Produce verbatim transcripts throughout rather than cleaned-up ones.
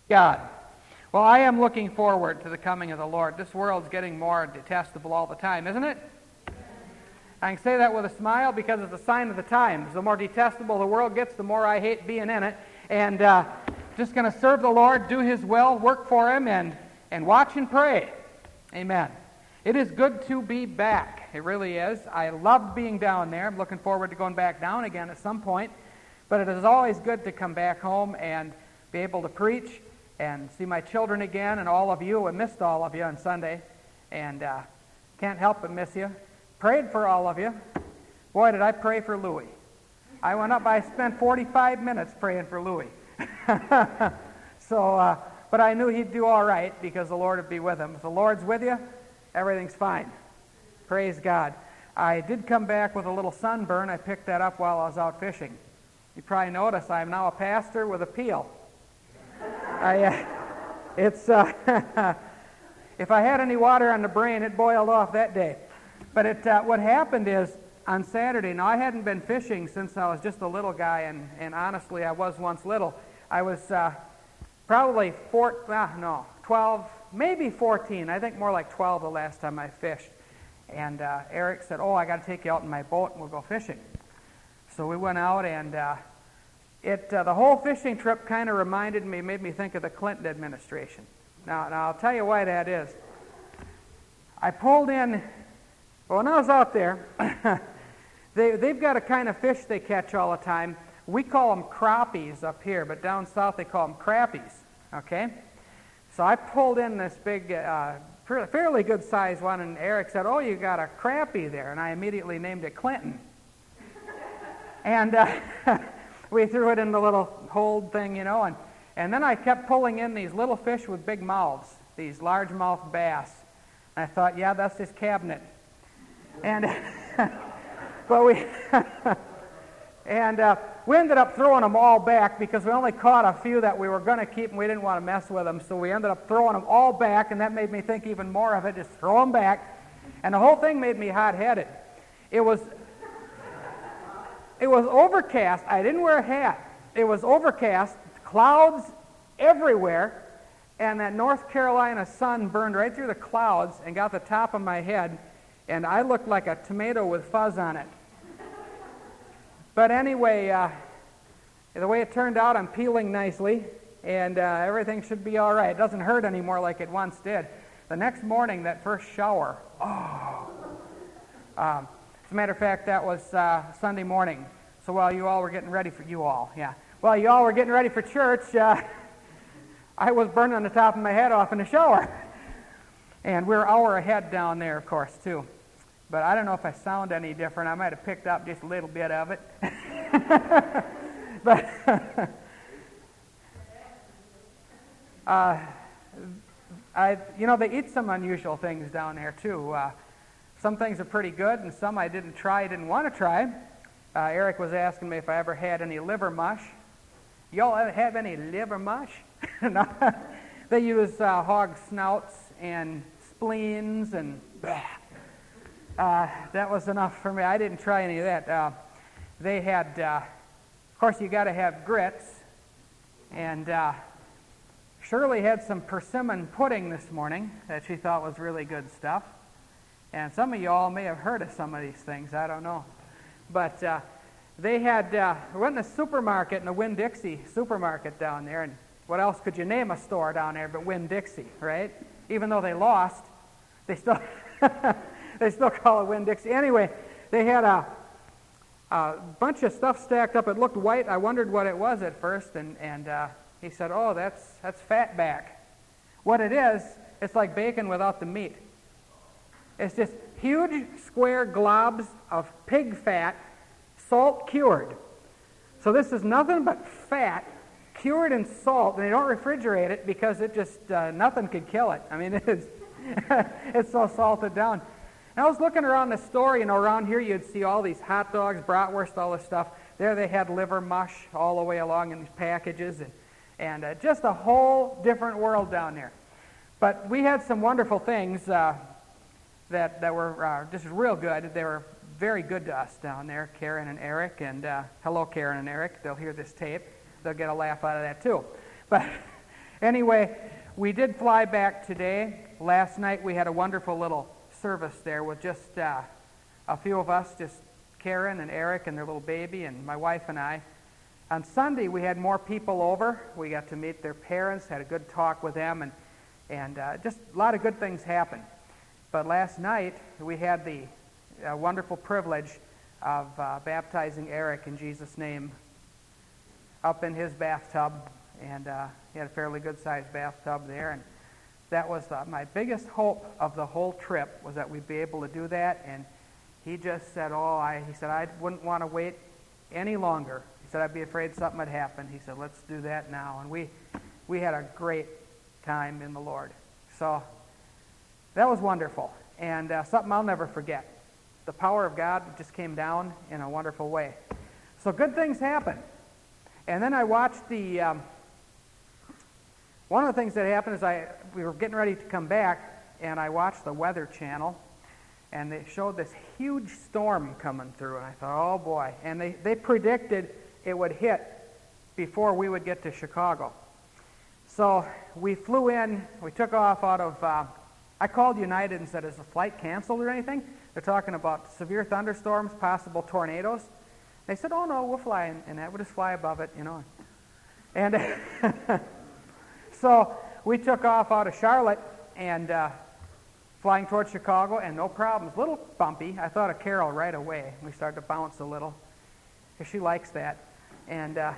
God. Well, I am looking forward to the coming of the Lord. This world's getting more detestable all the time, isn't it? I can say that with a smile because it's a sign of the times. The more detestable the world gets, the more I hate being in it. And uh, just going to serve the Lord, do His will, work for Him, and, and watch and pray. Amen. It is good to be back. It really is. I loved being down there. I'm looking forward to going back down again at some point. But it is always good to come back home and be able to preach and see my children again and all of you. I missed all of you on Sunday, and uh, can't help but miss you. Prayed for all of you. Boy, did I pray for Louis. I went up, I spent forty-five minutes praying for Louis. so, uh, but I knew he'd do all right because the Lord would be with him. If the Lord's with you, everything's fine. Praise God. I did come back with a little sunburn. I picked that up while I was out fishing. You probably noticed I am now a pastor with a peel. I, uh, it's uh, if I had any water on the brain, it boiled off that day. But it uh, what happened is on Saturday. Now I hadn't been fishing since I was just a little guy, and, and honestly, I was once little. I was uh, probably four, uh, no, twelve, maybe fourteen. I think more like twelve the last time I fished. And uh, Eric said, "Oh, I got to take you out in my boat, and we'll go fishing." So we went out, and uh, it uh, the whole fishing trip kind of reminded me, made me think of the Clinton administration. Now, now I'll tell you why that is. I pulled in, well, when I was out there, they, they've got a kind of fish they catch all the time. We call them crappies up here, but down south they call them crappies, okay? So I pulled in this big, uh, fairly good sized one, and Eric said, "Oh, you got a crappie there," and I immediately named it Clinton. And uh, we threw it in the little hold thing, you know, and, and then I kept pulling in these little fish with big mouths, these largemouth bass. And I thought, yeah, that's his cabinet. And but we and uh, we ended up throwing them all back because we only caught a few that we were going to keep, and we didn't want to mess with them. So we ended up throwing them all back, and that made me think even more of it. Just throw them back, and the whole thing made me hot-headed. It was. It was overcast. I didn't wear a hat. It was overcast, clouds everywhere, and that North Carolina sun burned right through the clouds and got the top of my head, and I looked like a tomato with fuzz on it. But anyway, uh, the way it turned out, I'm peeling nicely, and uh, everything should be all right. It doesn't hurt anymore like it once did. The next morning, that first shower, oh. Um, As a matter of fact, that was uh, Sunday morning. So while you all were getting ready for you all, yeah. While you all were getting ready for church, uh, I was burning the top of my head off in the shower. And we're an hour ahead down there, of course, too. But I don't know if I sound any different. I might have picked up just a little bit of it. but uh, I, you know, they eat some unusual things down there too. Uh, Some things are pretty good, and some I didn't try, didn't want to try. Uh, Eric was asking me if I ever had any liver mush. Y'all ever have any liver mush? No. They use uh, hog snouts and spleens, and uh, that was enough for me. I didn't try any of that. Uh, they had, uh, of course, you got to have grits, and uh, Shirley had some persimmon pudding this morning that she thought was really good stuff. And some of you all may have heard of some of these things. I don't know. But uh, they had, uh, we went in a supermarket, in the Winn-Dixie supermarket down there. And what else could you name a store down there but Winn-Dixie, right? Even though they lost, they still they still call it Winn-Dixie. Anyway, they had a, a bunch of stuff stacked up. It looked white. I wondered what it was at first. And, and uh, he said, "Oh, that's, that's fatback." What it is, it's like bacon without the meat. It's just huge square globs of pig fat, salt cured. So this is nothing but fat cured in salt, and they don't refrigerate it because it just, uh, nothing could kill it. I mean, it's, it's so salted down. And I was looking around the store, you know, around here you'd see all these hot dogs, bratwurst, all this stuff. There they had liver mush all the way along in these packages, and, and uh, just a whole different world down there. But we had some wonderful things uh, that, that were uh, just real good. They were very good to us down there, Karen and Eric, and uh, hello, Karen and Eric. They'll hear this tape. They'll get a laugh out of that, too. But Anyway, we did fly back today. Last night we had a wonderful little service there with just uh, a few of us, just Karen and Eric and their little baby and my wife and I. On Sunday we had more people over. We got to meet their parents, had a good talk with them, and, and uh, just a lot of good things happened. But last night we had the uh, wonderful privilege of uh, baptizing Eric in Jesus' name up in his bathtub, and uh, he had a fairly good-sized bathtub there, and that was uh, my biggest hope of the whole trip, was that we'd be able to do that. And he just said, oh, I, he said, I wouldn't want to wait any longer. He said, I'd be afraid something had happened. He said, let's do that now. And we, we had a great time in the Lord. So that was wonderful, and uh, something I'll never forget. The power of God just came down in a wonderful way. So good things happen. And then I watched the... Um, One of the things that happened is I we were getting ready to come back, and I watched the Weather Channel, and they showed this huge storm coming through, and I thought, oh boy. And they, they predicted it would hit before we would get to Chicago. So we flew in, we took off out of, uh, I called United and said, is the flight canceled or anything? They're talking about severe thunderstorms, possible tornadoes. They said, oh no, we'll fly in, and that would just fly above it, you know. And... So we took off out of Charlotte and uh, flying towards Chicago, and no problems. A little bumpy. I thought of Carol right away. We started to bounce a little, because she likes that. And uh,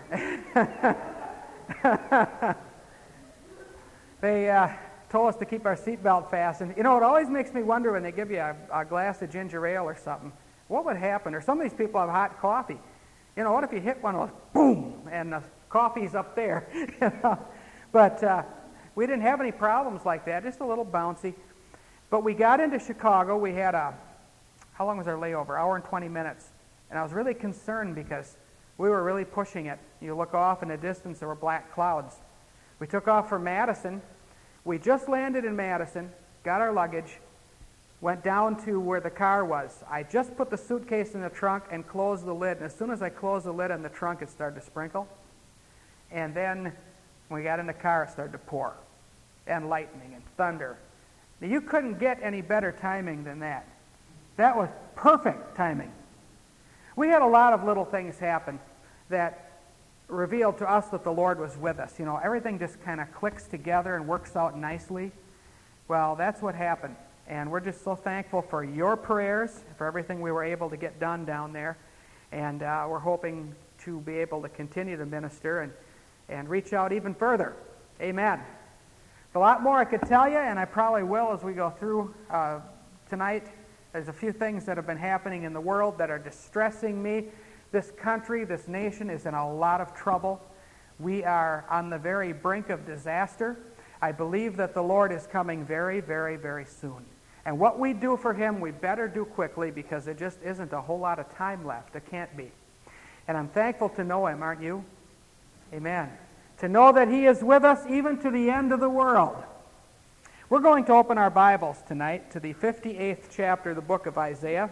they uh, told us to keep our seatbelt fastened. You know, it always makes me wonder when they give you a, a glass of ginger ale or something, what would happen? Or some of these people have hot coffee. You know, what if you hit one of those, boom, and the coffee's up there? You know? But uh, we didn't have any problems like that, just a little bouncy. But we got into Chicago. We had a, how long was our layover? Hour and twenty minutes. And I was really concerned because we were really pushing it. You look off in the distance, there were black clouds. We took off from Madison. We just landed in Madison, got our luggage, went down to where the car was. I just put the suitcase in the trunk and closed the lid. And as soon as I closed the lid on the trunk, it started to sprinkle. And then... when we got in the car, it started to pour, and lightning and thunder. Now, you couldn't get any better timing than that. That was perfect timing. We had a lot of little things happen that revealed to us that the Lord was with us. You know, everything just kind of clicks together and works out nicely. Well, that's what happened. And we're just so thankful for your prayers, for everything we were able to get done down there. And uh, we're hoping to be able to continue to minister and and reach out even further. Amen. There's a lot more I could tell you, and I probably will as we go through uh, tonight. There's a few things that have been happening in the world that are distressing me. This country, this nation is in a lot of trouble. We are on the very brink of disaster. I believe that the Lord is coming very, very, very soon. And what we do for Him, we better do quickly, because there just isn't a whole lot of time left. There can't be. And I'm thankful to know Him, aren't you? Amen. To know that He is with us even to the end of the world. We're going to open our Bibles tonight to the fifty-eighth chapter of the book of Isaiah.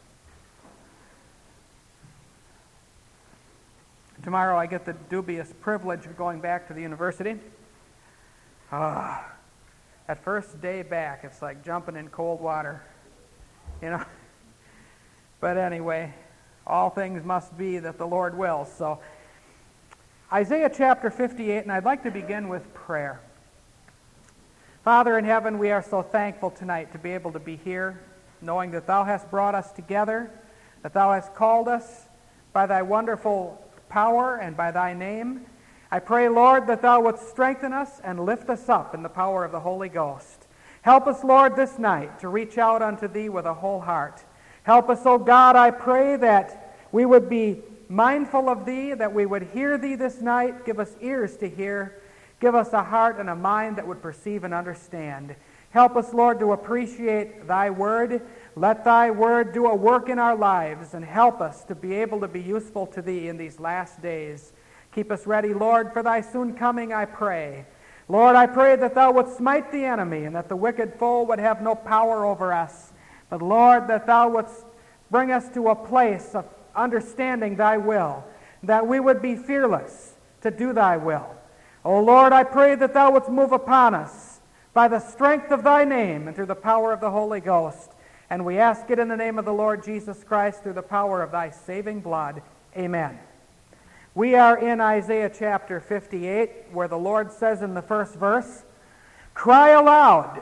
Tomorrow I get the dubious privilege of going back to the university. Ah, that first day back, it's like jumping in cold water, you know. But anyway, all things must be that the Lord wills. So Isaiah chapter fifty-eight, and I'd like to begin with prayer. Father in heaven, we are so thankful tonight to be able to be here, knowing that Thou hast brought us together, that Thou hast called us by Thy wonderful power and by Thy name. I pray, Lord, that Thou wouldst strengthen us and lift us up in the power of the Holy Ghost. Help us, Lord, this night to reach out unto Thee with a whole heart. Help us, O God, I pray that we would be mindful of Thee, that we would hear Thee this night. Give us ears to hear. Give us a heart and a mind that would perceive and understand. Help us, Lord, to appreciate Thy word. Let Thy word do a work in our lives, and help us to be able to be useful to Thee in these last days. Keep us ready, Lord, for Thy soon coming, I pray. Lord, I pray that Thou wouldst smite the enemy, and that the wicked foe would have no power over us. But, Lord, that Thou wouldst bring us to a place of understanding Thy will, that we would be fearless to do Thy will. O Lord, I pray that thou wouldst move upon us by the strength of thy name and through the power of the Holy Ghost. And we ask it in the name of the Lord Jesus Christ through the power of thy saving blood. Amen. We are in Isaiah chapter fifty-eight, where the Lord says in the first verse, "Cry aloud,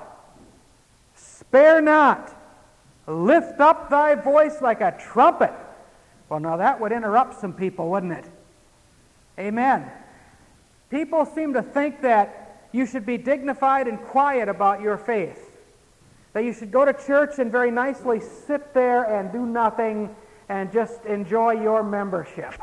spare not, lift up thy voice like a trumpet." Well, now that would interrupt some people, wouldn't it? Amen. People seem to think that you should be dignified and quiet about your faith, that you should go to church and very nicely sit there and do nothing and just enjoy your membership.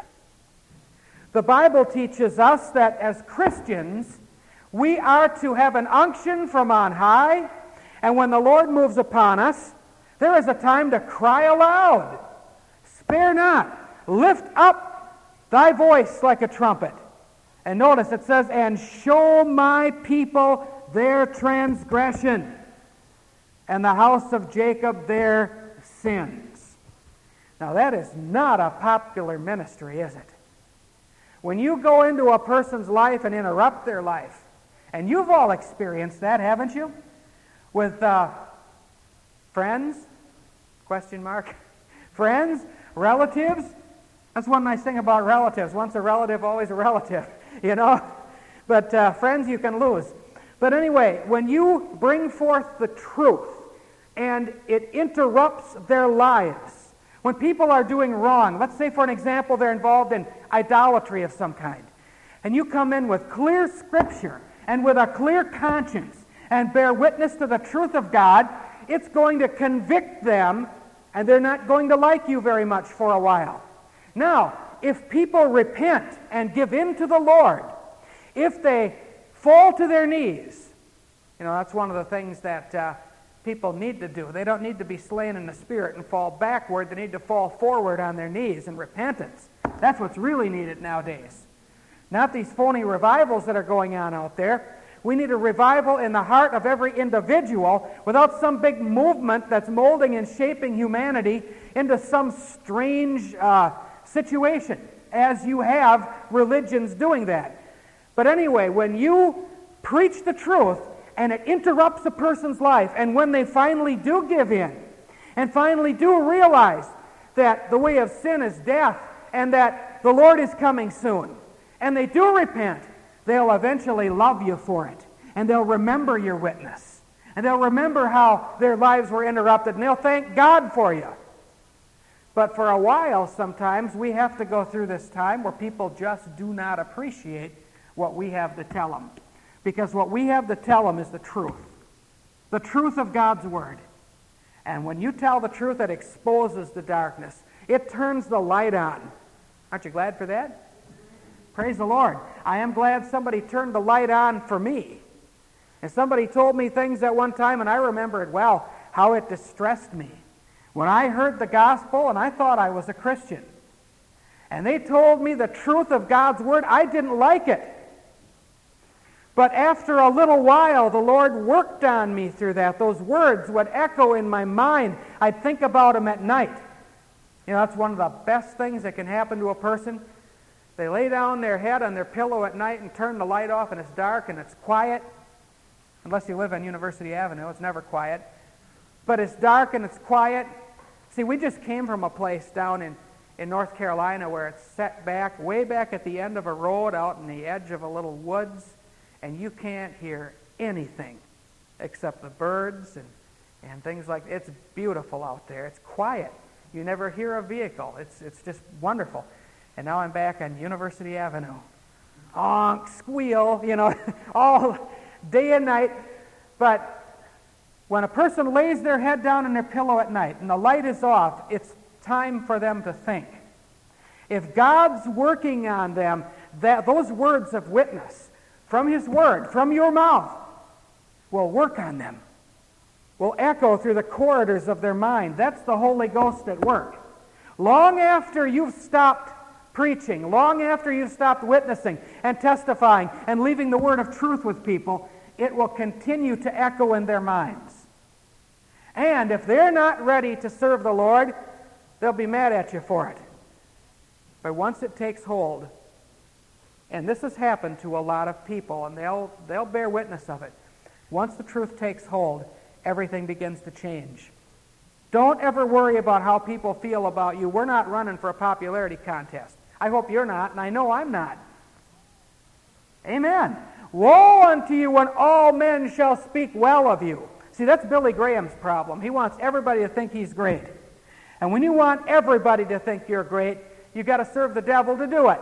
The Bible teaches us that as Christians, we are to have an unction from on high, and when the Lord moves upon us, there is a time to cry aloud. Spare not. Lift up thy voice like a trumpet. And notice it says, "And show my people their transgression, and the house of Jacob their sins." Now that is not a popular ministry, is it? When you go into a person's life and interrupt their life, and you've all experienced that, haven't you? With uh, friends, question mark, friends, relatives. That's one nice thing about relatives. Once a relative, always a relative, you know. But uh, friends you can lose. But anyway, when you bring forth the truth and it interrupts their lives, when people are doing wrong, let's say for an example they're involved in idolatry of some kind, and you come in with clear scripture and with a clear conscience and bear witness to the truth of God, it's going to convict them, and they're not going to like you very much for a while. Now, if people repent and give in to the Lord, if they fall to their knees, you know, that's one of the things that uh, people need to do. They don't need to be slain in the spirit and fall backward. They need to fall forward on their knees in repentance. That's what's really needed nowadays. Not these phony revivals that are going on out there. We need a revival in the heart of every individual without some big movement that's molding and shaping humanity into some strange uh, situation, as you have religions doing that. But anyway, when you preach the truth and it interrupts a person's life, and when they finally do give in and finally do realize that the way of sin is death and that the Lord is coming soon, and they do repent, they'll eventually love you for it, and they'll remember your witness, and they'll remember how their lives were interrupted, and they'll thank God for you. But for a while, sometimes, we have to go through this time where people just do not appreciate what we have to tell them. Because what we have to tell them is the truth. The truth of God's Word. And when you tell the truth, it exposes the darkness. It turns the light on. Aren't you glad for that? Praise the Lord. I am glad somebody turned the light on for me. And somebody told me things at one time, and I remember it well, how it distressed me. When I heard the gospel, and I thought I was a Christian, and they told me the truth of God's Word, I didn't like it. But after a little while, the Lord worked on me through that. Those words would echo in my mind. I'd think about them at night. You know, that's one of the best things that can happen to a person. They lay down their head on their pillow at night and turn the light off, and it's dark and it's quiet. Unless you live on University Avenue, it's never quiet. But it's dark and it's quiet. See, we just came from a place down in, in North Carolina where it's set back, way back at the end of a road out in the edge of a little woods, and you can't hear anything except the birds and, and things like that. It's beautiful out there. It's quiet. You never hear a vehicle. It's, it's just wonderful. And now I'm back on University Avenue. Honk, squeal, you know, all day and night. But when a person lays their head down on their pillow at night and the light is off, it's time for them to think. If God's working on them, that those words of witness from His Word, from your mouth, will work on them, will echo through the corridors of their mind. That's the Holy Ghost at work. Long after you've stopped preaching, long after you've stopped witnessing and testifying and leaving the word of truth with people, it will continue to echo in their minds. And if they're not ready to serve the Lord, they'll be mad at you for it. But once it takes hold, And this has happened to a lot of people, and they'll, they'll bear witness of it. Once the truth takes hold, everything begins to change. Don't ever worry about how people feel about you. We're not running for a popularity contest. I hope you're not, and I know I'm not. Amen. Woe unto you when all men shall speak well of you. See, that's Billy Graham's problem. He wants everybody to think he's great. And when you want everybody to think you're great, you've got to serve the devil to do it.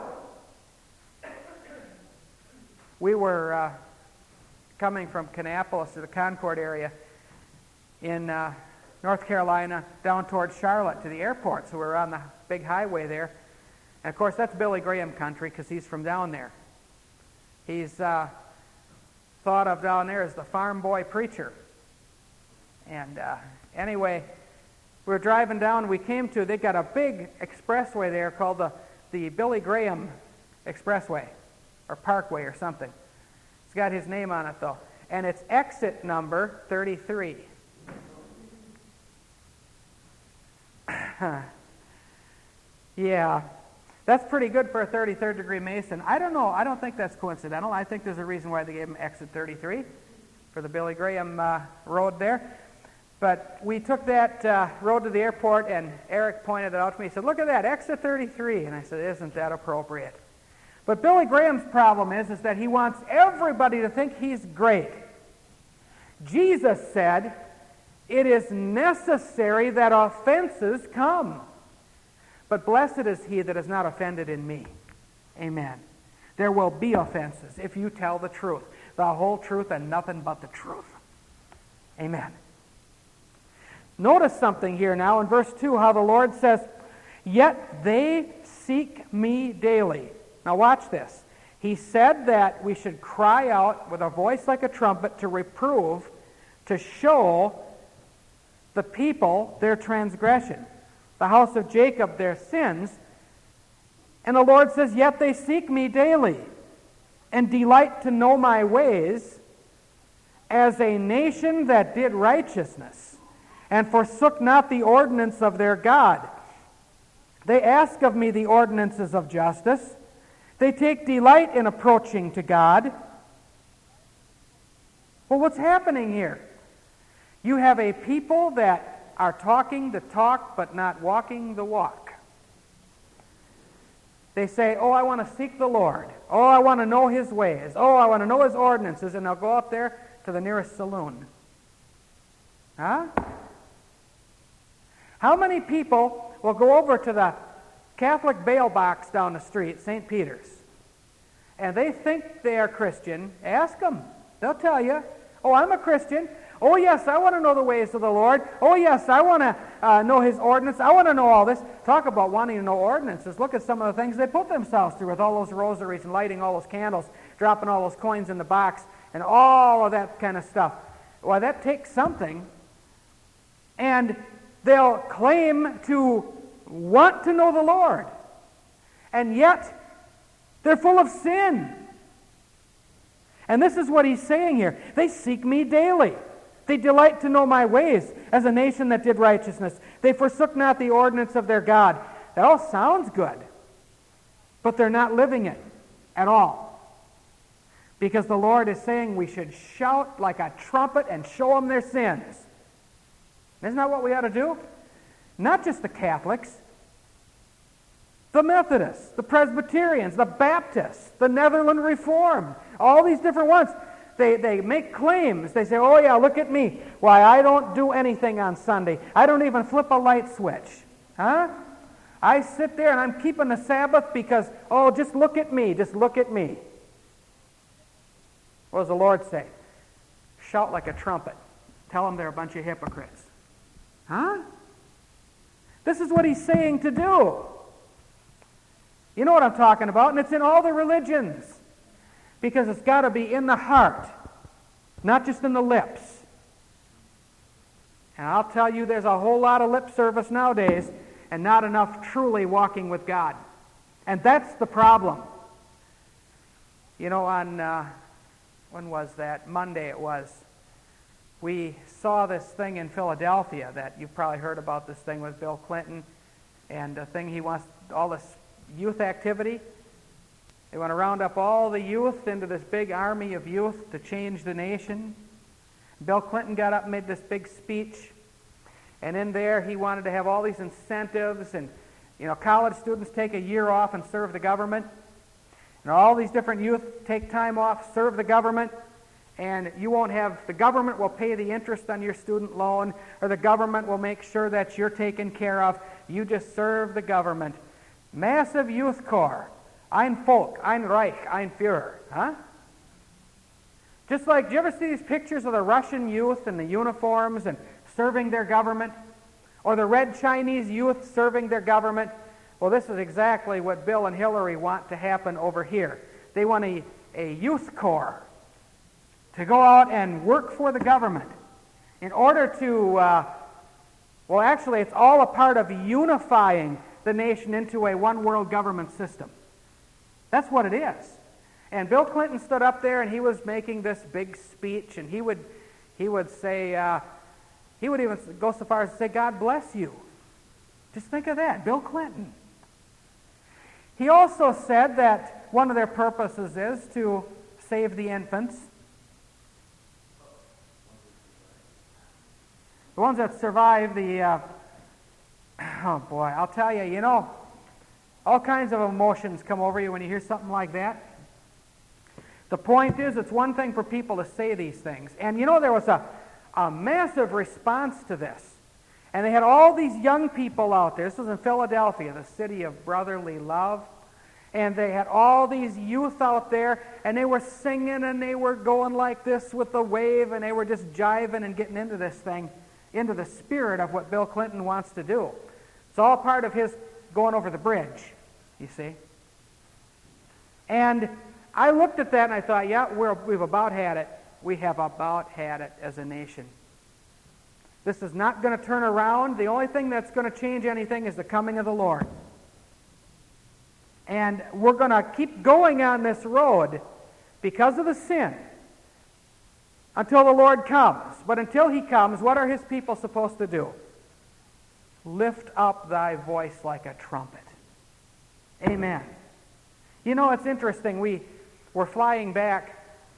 We were uh, coming from Kannapolis to the Concord area in uh, North Carolina down towards Charlotte to the airport. So we were on the big highway there. And of course, that's Billy Graham country because he's from down there. He's uh, thought of down there as the farm boy preacher. And uh, anyway, we were driving down. We came to, they got a big expressway there called the, the Billy Graham Expressway or Parkway or something. It's got his name on it, though. And it's exit number thirty-three. Yeah, that's pretty good for a thirty-third degree Mason. I don't know. I don't think that's coincidental. I think there's a reason why they gave him exit thirty-three for the Billy Graham uh, road there. But we took that uh, road to the airport, and Eric pointed it out to me. He said, look at that, exit thirty-three. And I said, isn't that appropriate? But Billy Graham's problem is, is that he wants everybody to think he's great. Jesus said, it is necessary that offenses come. But blessed is he that is not offended in me. Amen. There will be offenses if you tell the truth, the whole truth and nothing but the truth. Amen. Notice something here now in verse two, how the Lord says, yet they seek me daily. Now watch this. He said that we should cry out with a voice like a trumpet to reprove, to show the people their transgression, the house of Jacob their sins. And the Lord says, yet they seek me daily and delight to know my ways, as a nation that did righteousness and forsook not the ordinance of their God. They ask of me the ordinances of justice. They take delight in approaching to God. Well, what's happening here? You have a people that are talking the talk but not walking the walk. They say, oh, I want to seek the Lord. Oh, I want to know His ways. Oh, I want to know His ordinances. And they'll go up there to the nearest saloon. Huh? How many people will go over to the Catholic bail box down the street, Saint Peter's, and they think they are Christian? Ask them. They'll tell you, oh, I'm a Christian. Oh, yes, I want to know the ways of the Lord. Oh, yes, I want to uh, know His ordinance. I want to know all this. Talk about wanting to know ordinances. Look at some of the things they put themselves through with all those rosaries and lighting all those candles, dropping all those coins in the box, and all of that kind of stuff. Well, that takes something. And they'll claim to want to know the Lord. And yet, they're full of sin. And this is what he's saying here. They seek me daily. They delight to know my ways, as a nation that did righteousness. They forsook not the ordinance of their God. That all sounds good, but they're not living it at all. Because the Lord is saying we should shout like a trumpet and show them their sins. Isn't that what we ought to do? Not just the Catholics, the Methodists, the Presbyterians, the Baptists, the Netherland Reformed, all these different ones. They, they make claims. They say, oh yeah, look at me. Why, I don't do anything on Sunday. I don't even flip a light switch. Huh? I sit there and I'm keeping the Sabbath because, oh, just look at me. Just look at me. What does the Lord say? Shout like a trumpet. Tell them they're a bunch of hypocrites. Huh? This is what he's saying to do. You know what I'm talking about, and it's in all the religions. Because it's got to be in the heart, not just in the lips. And I'll tell you, there's a whole lot of lip service nowadays and not enough truly walking with God. And that's the problem. You know, on, uh, when was that? Monday it was. We saw this thing in Philadelphia that you've probably heard about, this thing with Bill Clinton and the thing he wants, all this youth activity. They want to round up all the youth into this big army of youth to change the nation. Bill Clinton got up and made this big speech. And in there, he wanted to have all these incentives. And, you know, college students take a year off and serve the government. And all these different youth take time off, serve the government. And you won't have, the government will pay the interest on your student loan, or the government will make sure that you're taken care of. You just serve the government. Massive youth corps. Ein Volk, ein Reich, ein Führer. Huh? Just like, do you ever see these pictures of the Russian youth in the uniforms and serving their government? Or the red Chinese youth serving their government? Well, this is exactly what Bill and Hillary want to happen over here. They want a, a youth corps to go out and work for the government in order to, uh, well, actually, it's all a part of unifying the nation into a one-world government system. That's what it is. And Bill Clinton stood up there and he was making this big speech, and he would he would say, uh, he would even go so far as to say, God bless you. Just think of that, Bill Clinton. He also said that one of their purposes is to save the infants. The ones that survive the, uh, oh boy, I'll tell you, you know, all kinds of emotions come over you when you hear something like that. The point is, it's one thing for people to say these things. And you know, there was a, a massive response to this. And they had all these young people out there. This was in Philadelphia, the city of brotherly love. And they had all these youth out there, and they were singing, and they were going like this with the wave, and they were just jiving and getting into this thing, into the spirit of what Bill Clinton wants to do. It's all part of his going over the bridge, you see. And I looked at that and I thought, yeah, we're, we've about had it. We have about had it as a nation. This is not going to turn around. The only thing that's going to change anything is the coming of the Lord. And we're going to keep going on this road because of the sin until the Lord comes. But until he comes, what are his people supposed to do? Lift up thy voice like a trumpet. Amen. You know, it's interesting. We were flying back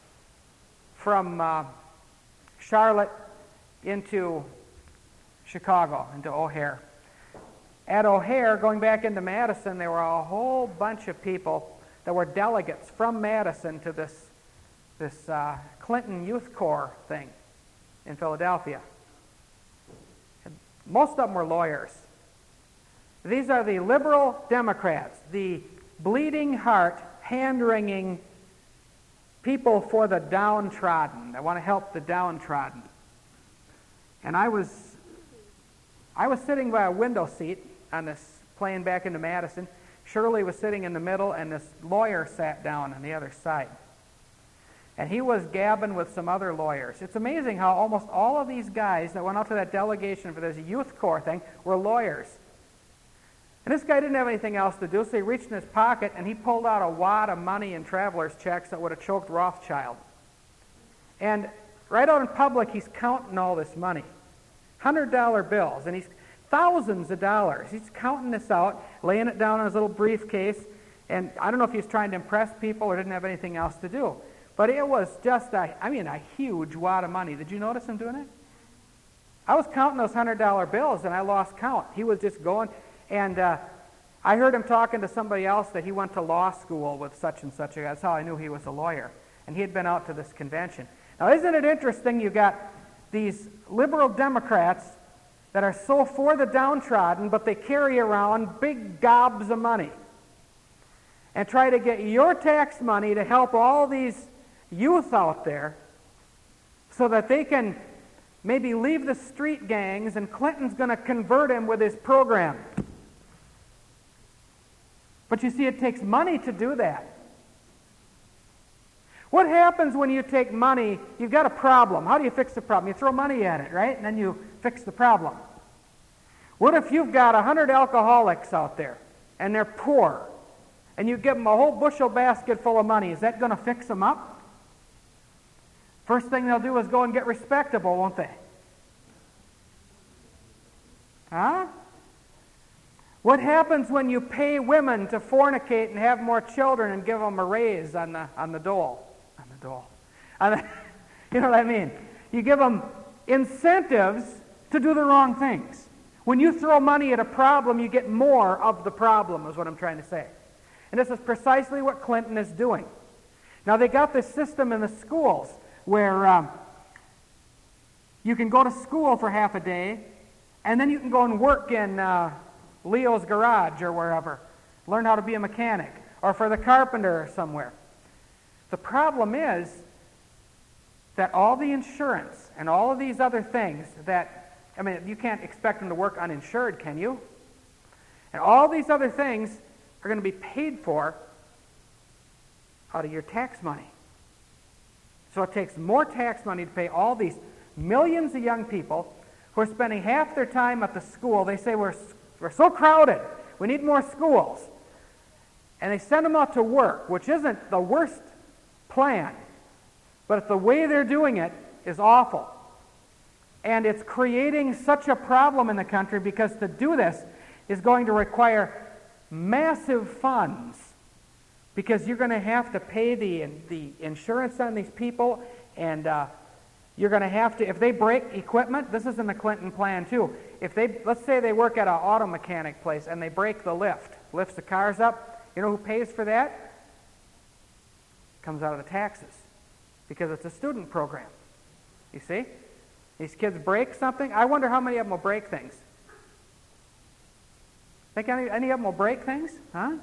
from uh, Charlotte into Chicago, into O'Hare. At O'Hare, going back into Madison, there were a whole bunch of people that were delegates from Madison to this, this uh, Clinton Youth Corps thing in Philadelphia. And most of them were lawyers. These are the liberal Democrats, the bleeding heart, hand-wringing people for the downtrodden. That want to help the downtrodden. And I was, I was sitting by a window seat on this plane back into Madison. Shirley was sitting in the middle, and this lawyer sat down on the other side. And he was gabbing with some other lawyers. It's amazing how almost all of these guys that went out to that delegation for this youth corps thing were lawyers. And this guy didn't have anything else to do, so he reached in his pocket and he pulled out a wad of money in traveler's checks that would have choked Rothschild. And right out in public, he's counting all this money. one hundred dollar bills, and he's thousands of dollars. He's counting this out, laying it down in his little briefcase, and I don't know if he was trying to impress people or didn't have anything else to do. But it was just, a, I mean, a huge wad of money. Did you notice him doing it? I was counting those one hundred dollar bills, and I lost count. He was just going, and uh, I heard him talking to somebody else that he went to law school with such and such a guy. That's how I knew he was a lawyer. And he had been out to this convention. Now, isn't it interesting? You got these liberal Democrats that are so for the downtrodden, but they carry around big gobs of money and try to get your tax money to help all these youth out there so that they can maybe leave the street gangs, and Clinton's going to convert him with his program. But you see, it takes money to do that. What happens when you take money? You've got a problem. How do you fix the problem? You throw money at it, right? And then you fix the problem. What if you've got a hundred alcoholics out there, and they're poor, and you give them a whole bushel basket full of money? Is that going to fix them up? First thing they'll do is go and get respectable, won't they? Huh? What happens when you pay women to fornicate and have more children and give them a raise on the on the dole? On the dole. On the, you know what I mean? You give them incentives to do the wrong things. When you throw money at a problem, you get more of the problem, is what I'm trying to say. And this is precisely what Clinton is doing. Now, they got this system in the schools where um, you can go to school for half a day, and then you can go and work in uh, Leo's garage or wherever, learn how to be a mechanic, or for the carpenter or somewhere. The problem is that all the insurance and all of these other things that, I mean, you can't expect them to work uninsured, can you? And all these other things are going to be paid for out of your tax money. So it takes more tax money to pay all these millions of young people who are spending half their time at the school. They say, we're, we're so crowded, we need more schools. And they send them out to work, which isn't the worst plan, but the way they're doing it is awful. And it's creating such a problem in the country because to do this is going to require massive funds, because you're going to have to pay the the insurance on these people, and uh, you're going to have to, if they break equipment, this is in the Clinton plan too, if they, let's say they work at an auto mechanic place and they break the lift, lifts the cars up, you know who pays for that? Comes out of the taxes, because it's a student program. You see? These kids break something. I wonder how many of them will break things. Think any, any of them will break things? Huh?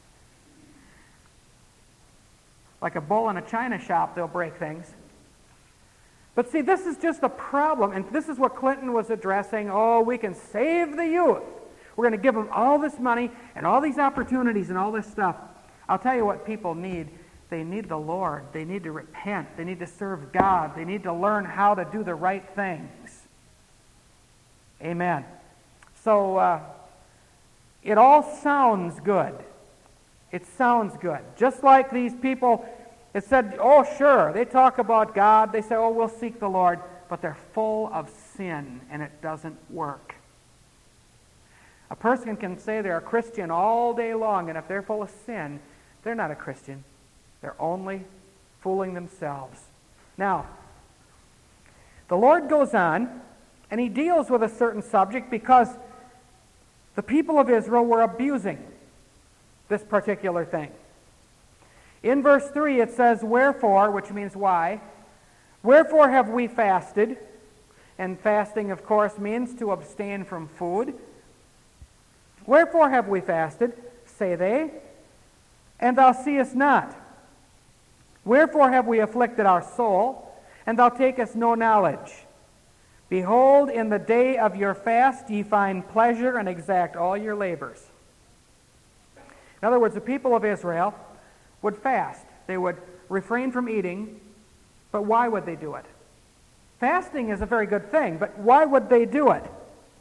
Like a bull in a china shop, they'll break things. But see, this is just a problem, and this is what Clinton was addressing. Oh, we can save the youth. We're going to give them all this money and all these opportunities and all this stuff. I'll tell you what people need. They need the Lord. They need to repent. They need to serve God. They need to learn how to do the right things. Amen. So, uh, it all sounds good. It sounds good. Just like these people, it said, oh, sure, they talk about God. They say, oh, we'll seek the Lord. But they're full of sin, and it doesn't work. A person can say they're a Christian all day long, and if they're full of sin, they're not a Christian. They're only fooling themselves. Now, the Lord goes on, and he deals with a certain subject because the people of Israel were abusing this particular thing. In verse three it says, wherefore, which means why, wherefore have we fasted? And fasting, of course, means to abstain from food. Wherefore have we fasted, say they, and thou seest not? Wherefore have we afflicted our soul, and thou takest no knowledge? Behold, in the day of your fast ye find pleasure and exact all your labors. In other words, the people of Israel would fast. They would refrain from eating, but why would they do it? Fasting is a very good thing, but why would they do it?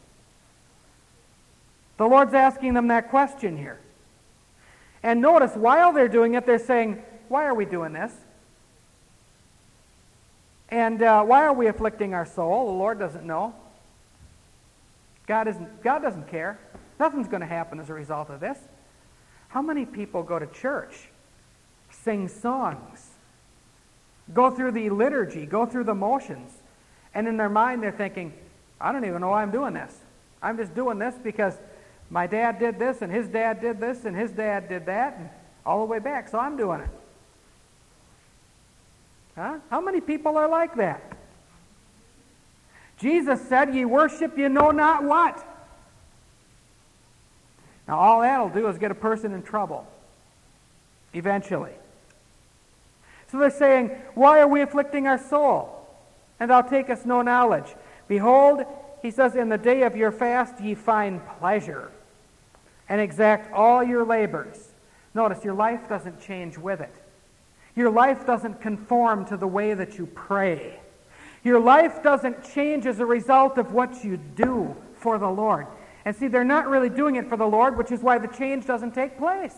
The Lord's asking them that question here. And notice, while they're doing it, they're saying, why are we doing this? And uh, why are we afflicting our soul? The Lord doesn't know. God isn't. God doesn't care. Nothing's going to happen as a result of this. How many people go to church, sing songs, go through the liturgy, go through the motions, and in their mind they're thinking, I don't even know why I'm doing this. I'm just doing this because my dad did this, and his dad did this, and his dad did that, and all the way back, so I'm doing it. Huh? How many people are like that? Jesus said, ye worship you know not what. Now all that'll do is get a person in trouble, eventually. So they're saying, why are we afflicting our soul? And thou takest no knowledge. Behold, he says, in the day of your fast ye find pleasure, and exact all your labors. Notice, your life doesn't change with it. Your life doesn't conform to the way that you pray. Your life doesn't change as a result of what you do for the Lord. And see, they're not really doing it for the Lord, which is why the change doesn't take place.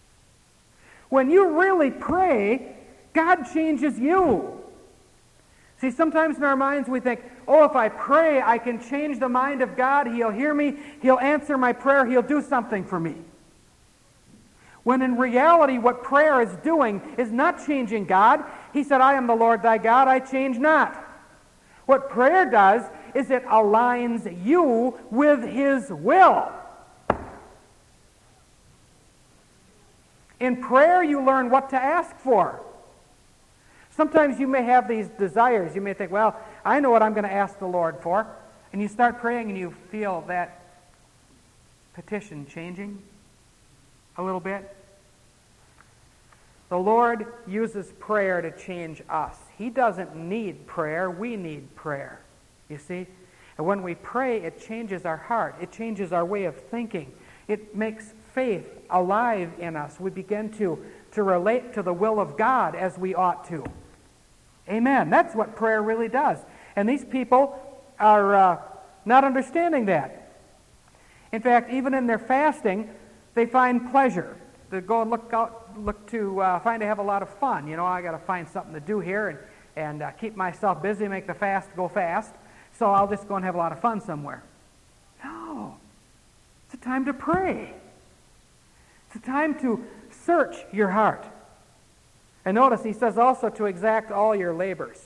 When you really pray, God changes you. See, sometimes in our minds we think, oh, if I pray, I can change the mind of God. He'll hear me. He'll answer my prayer. He'll do something for me. When in reality, what prayer is doing is not changing God. He said, I am the Lord thy God, I change not. What prayer does is it aligns you with His will. In prayer, you learn what to ask for. Sometimes you may have these desires. You may think, well, I know what I'm going to ask the Lord for. And you start praying and you feel that petition changing a little bit. The Lord uses prayer to change us. He doesn't need prayer. We need prayer. You see? And when we pray, it changes our heart. It changes our way of thinking. It makes faith alive in us. We begin to, to relate to the will of God as we ought to. Amen. That's what prayer really does. And these people are uh, not understanding that. In fact, even in their fasting, they find pleasure. They go and look out, look to uh, find to have a lot of fun. You know, I got to find something to do here and, and uh, keep myself busy, make the fast go fast. So I'll just go and have a lot of fun somewhere. No. It's a time to pray. It's a time to search your heart. And notice he says also to exact all your labors.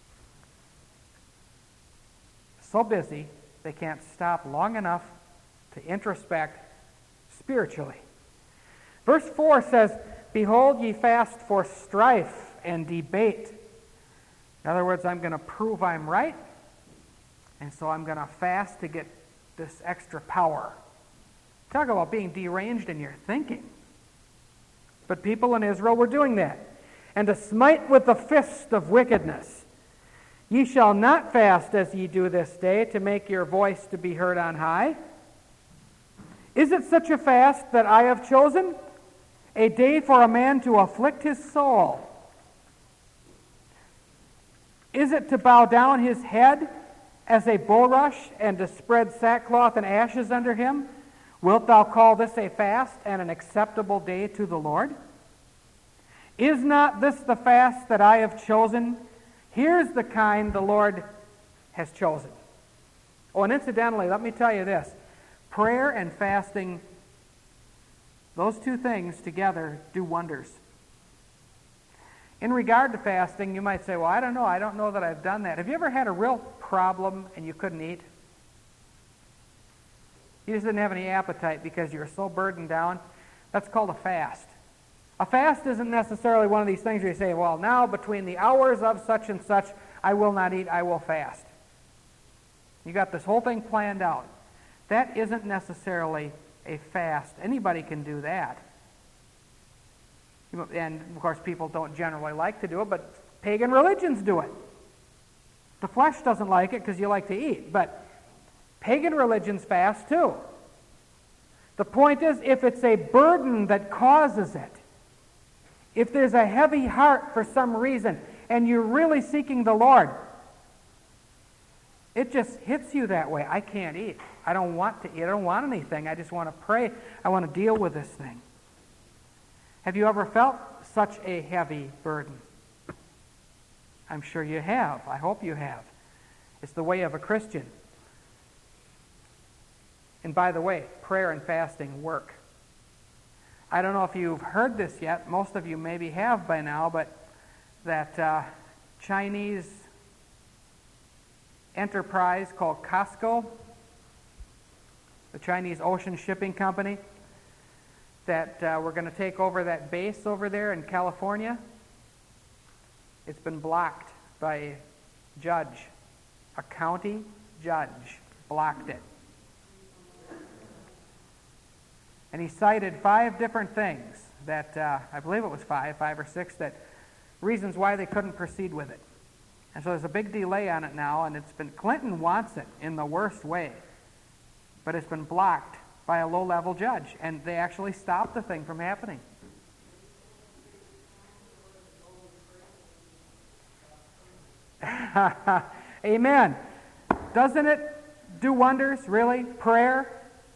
So busy, they can't stop long enough to introspect spiritually. Verse four says, behold, ye fast for strife and debate. In other words, I'm going to prove I'm right, and so I'm going to fast to get this extra power. Talk about being deranged in your thinking. But people in Israel were doing that. And to smite with the fist of wickedness. Ye shall not fast as ye do this day, to make your voice to be heard on high. Is it such a fast that I have chosen? A day for a man to afflict his soul. Is it to bow down his head as a bulrush, and to spread sackcloth and ashes under him? Wilt thou call this a fast and an acceptable day to the Lord? Is not this the fast that I have chosen? Here's the kind the Lord has chosen. Oh, and incidentally, let me tell you this. Prayer and fasting, those two things together do wonders. In regard to fasting, you might say, well, I don't know. I don't know that I've done that. Have you ever had a real problem and you couldn't eat? You just didn't have any appetite because you were so burdened down? That's called a fast. A fast isn't necessarily one of these things where you say, well, now between the hours of such and such, I will not eat, I will fast. You got this whole thing planned out. That isn't necessarily a fast. Anybody can do that. And, of course, people don't generally like to do it, but pagan religions do it. The flesh doesn't like it because you like to eat, but pagan religions fast too. The point is, if it's a burden that causes it, if there's a heavy heart for some reason, and you're really seeking the Lord, it just hits you that way. I can't eat. I don't want to eat. I don't want anything. I just want to pray. I want to deal with this thing. Have you ever felt such a heavy burden? I'm sure you have. I hope you have. It's the way of a Christian. And by the way, prayer and fasting work. I don't know if you've heard this yet. Most of you maybe have by now, but that uh, Chinese enterprise called COSCO, the Chinese Ocean Shipping Company, that uh, we're going to take over that base over there in California. It's been blocked by a judge. A county judge blocked it. And he cited five different things that, uh, I believe it was five, five or six, that reasons why they couldn't proceed with it. And so there's a big delay on it now, and it's been, Clinton wants it in the worst way, but it's been blocked by a low-level judge, and they actually stopped the thing from happening. Amen. Doesn't it do wonders, really? Prayer?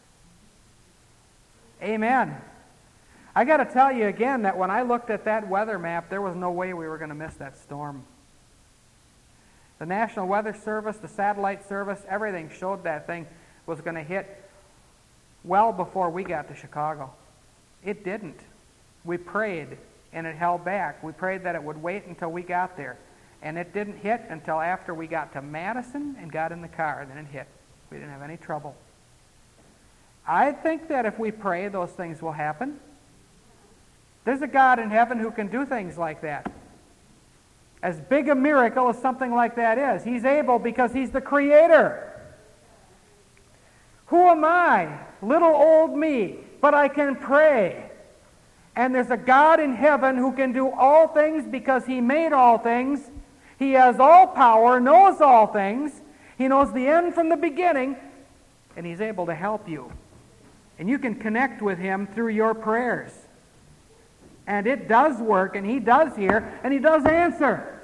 Amen. I got to tell you again that when I looked at that weather map, there was no way we were going to miss that storm. The National Weather Service, the satellite service, everything showed that thing was going to hit well before we got to Chicago. It didn't. We prayed, and it held back. We prayed that it would wait until we got there. And it didn't hit until after we got to Madison and got in the car. Then it hit. We didn't have any trouble. I think that if we pray, those things will happen. There's a God in heaven who can do things like that. As big a miracle as something like that is, He's able because He's the Creator. Who am I? Little old me. But I can pray. And there's a God in heaven who can do all things because He made all things. He has all power, knows all things. He knows the end from the beginning. And He's able to help you. And you can connect with Him through your prayers. And it does work, and He does hear, and He does answer.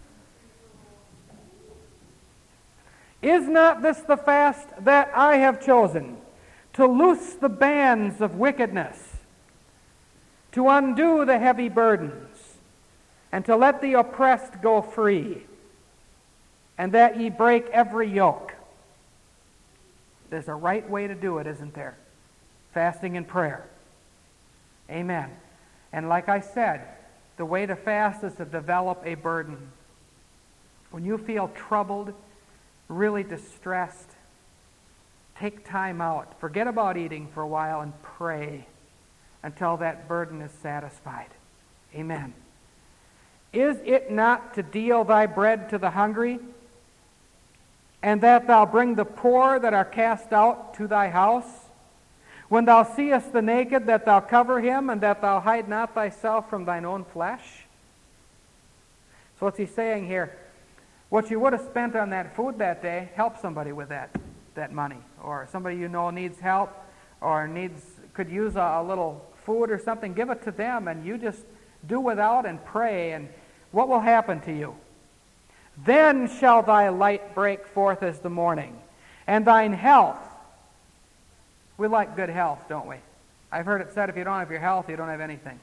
Is not this the fast that I have chosen? To loose the bands of wickedness, to undo the heavy burdens, and to let the oppressed go free, and that ye break every yoke. There's a right way to do it, isn't there? Fasting and prayer. Amen. And like I said, the way to fast is to develop a burden. When you feel troubled, really distressed, take time out. Forget about eating for a while and pray until that burden is satisfied. Amen. Is it not to deal thy bread to the hungry, and that thou bring the poor that are cast out to thy house? When thou seest the naked, that thou cover him, and that thou hide not thyself from thine own flesh? So what's he saying here? What you would have spent on that food that day, help somebody with that, that money. Or somebody you know needs help, or needs could use a, a little food or something, give it to them, and you just do without and pray, and what will happen to you? Then shall thy light break forth as the morning, and thine health. We like good health, don't we? I've heard it said, if you don't have your health, you don't have anything.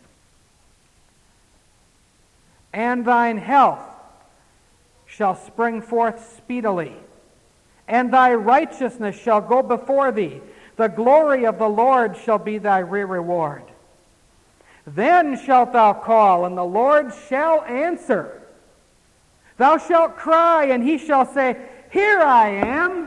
And thine health shall spring forth speedily, and thy righteousness shall go before thee. The glory of the Lord shall be thy reward. Then shalt thou call, and the Lord shall answer. Thou shalt cry, and He shall say, Here I am.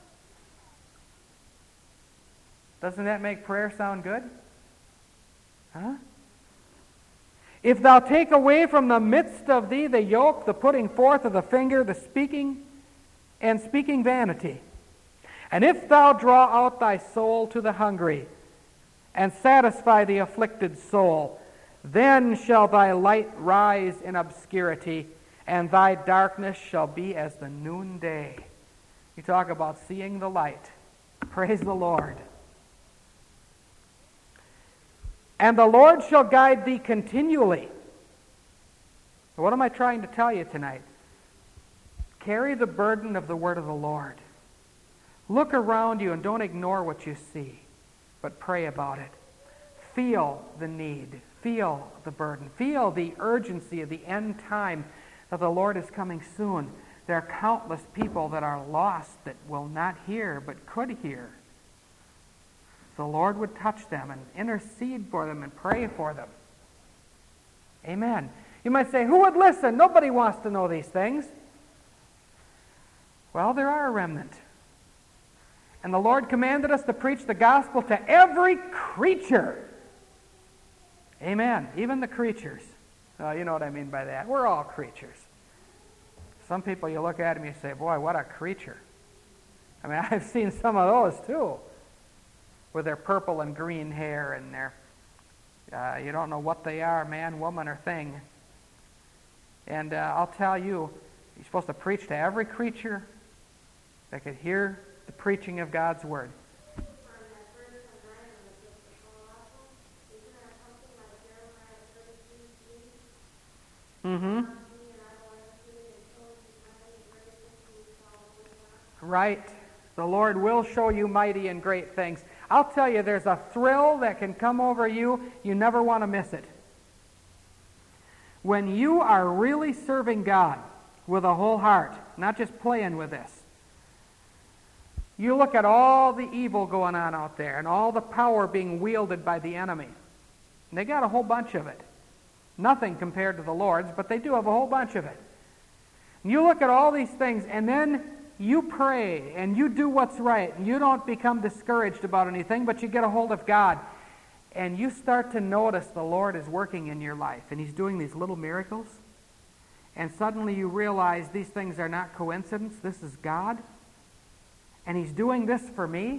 Doesn't that make prayer sound good? Huh? If thou take away from the midst of thee the yoke, the putting forth of the finger, the speaking, and speaking vanity, and if thou draw out thy soul to the hungry, and satisfy the afflicted soul, then shall thy light rise in obscurity, and thy darkness shall be as the noonday. You talk about seeing the light. Praise the Lord. And the Lord shall guide thee continually. What am I trying to tell you tonight? Carry the burden of the word of the Lord. Look around you and don't ignore what you see, but pray about it. Feel the need. Feel the burden. Feel the urgency of the end time that the Lord is coming soon. There are countless people that are lost that will not hear but could hear. The Lord would touch them and intercede for them and pray for them. Amen. You might say, who would listen? Nobody wants to know these things. Well, there are a remnant. And the Lord commanded us to preach the gospel to every creature. Amen. Even the creatures. Oh, you know what I mean by that. We're all creatures. Some people, you look at them and you say, boy, what a creature. I mean, I've seen some of those too, with their purple and green hair and their, uh, you don't know what they are, man, woman, or thing. And uh, I'll tell you, you're supposed to preach to every creature that could hear the preaching of God's word. Mm-hmm. Right. The Lord will show you mighty and great things. I'll tell you, there's a thrill that can come over you. You never want to miss it. When you are really serving God with a whole heart, not just playing with this. You look at all the evil going on out there and all the power being wielded by the enemy. And they got a whole bunch of it. Nothing compared to the Lord's, but they do have a whole bunch of it. And you look at all these things, and then you pray, and you do what's right, and you don't become discouraged about anything, but you get a hold of God. And you start to notice the Lord is working in your life, and He's doing these little miracles. And suddenly you realize these things are not coincidence. This is God. And He's doing this for me.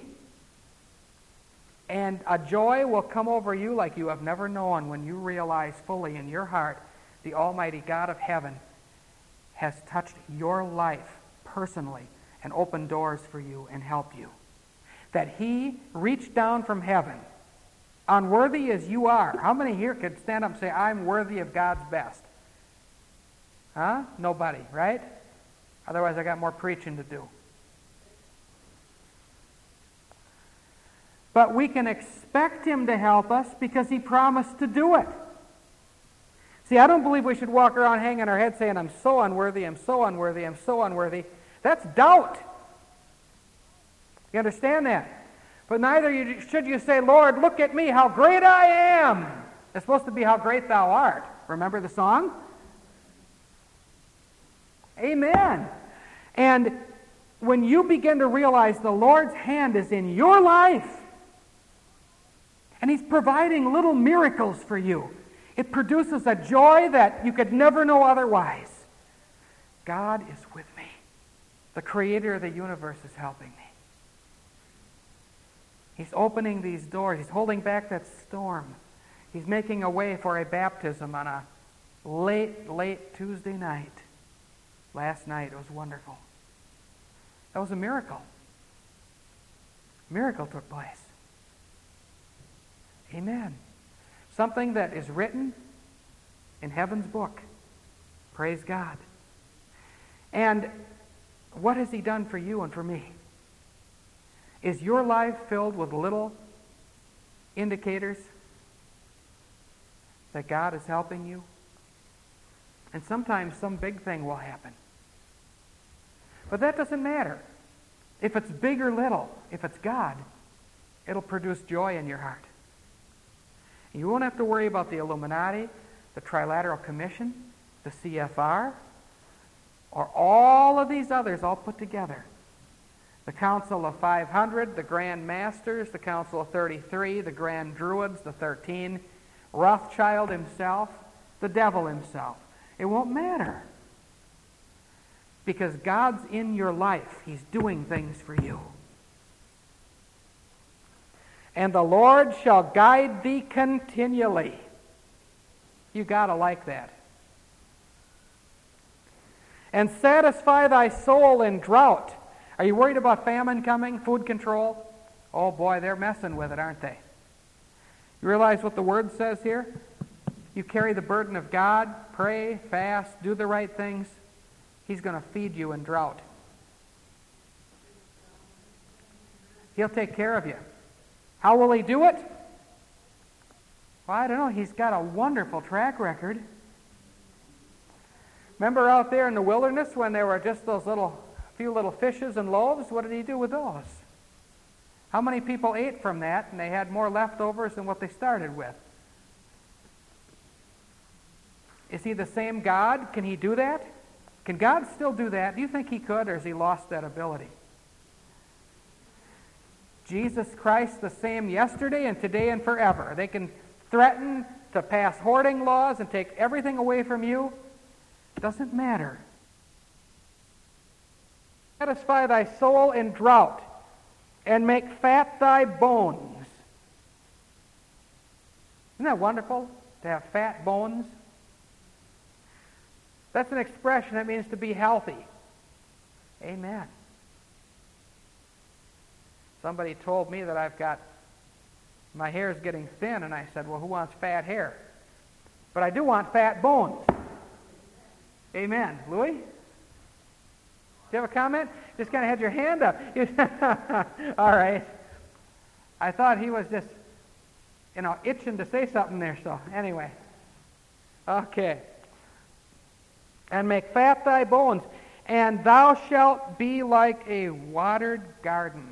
And a joy will come over you like you have never known when you realize fully in your heart the Almighty God of heaven has touched your life personally and opened doors for you and helped you. That He reached down from heaven, unworthy as you are. How many here could stand up and say, I'm worthy of God's best? Huh? Nobody, right? Otherwise I got more preaching to do. But we can expect Him to help us because He promised to do it. See, I don't believe we should walk around hanging our head saying, I'm so unworthy, I'm so unworthy, I'm so unworthy. That's doubt. You understand that? But neither you, should you say, Lord, look at me, how great I am. It's supposed to be how great thou art. Remember the song? Amen. And when you begin to realize the Lord's hand is in your life, and He's providing little miracles for you, it produces a joy that you could never know otherwise. God is with me. The Creator of the universe is helping me. He's opening these doors. He's holding back that storm. He's making a way for a baptism on a late, late Tuesday night. Last night, it was wonderful. That was a miracle. A miracle took place. Amen. Something that is written in heaven's book. Praise God. And what has He done for you and for me? Is your life filled with little indicators that God is helping you? And sometimes some big thing will happen. But that doesn't matter. If it's big or little, if it's God, it'll produce joy in your heart. You won't have to worry about the Illuminati, the Trilateral Commission, the C F R, or all of these others all put together. The Council of five hundred, the Grand Masters, the Council of thirty-three, the Grand Druids, the thirteen, Rothschild himself, the devil himself. It won't matter. Because God's in your life. He's doing things for you. And the Lord shall guide thee continually. You got to like that. And satisfy thy soul in drought. Are you worried about famine coming? Food control? Oh boy, they're messing with it, aren't they? You realize what the Word says here? You carry the burden of God, pray, fast, do the right things. He's going to feed you in drought. He'll take care of you. How will He do it? Well, I don't know. He's got a wonderful track record. Remember out there in the wilderness when there were just those little, few little fishes and loaves? What did He do with those? How many people ate from that and they had more leftovers than what they started with? Is He the same God? Can He do that? Can God still do that? Do you think He could, or has He lost that ability? Jesus Christ the same yesterday and today and forever. They can threaten to pass hoarding laws and take everything away from you. Doesn't matter. Satisfy thy soul in drought and make fat thy bones. Isn't that wonderful to have fat bones? That's an expression that means to be healthy. Amen. Somebody told me that I've got, my hair is getting thin, and I said, well, who wants fat hair? But I do want fat bones. Amen. Louis? Do you have a comment? Just kind of had your hand up. All right. I thought he was just, you know, itching to say something there, so anyway. Okay. And make fat thy bones, And thou shalt be like a watered garden,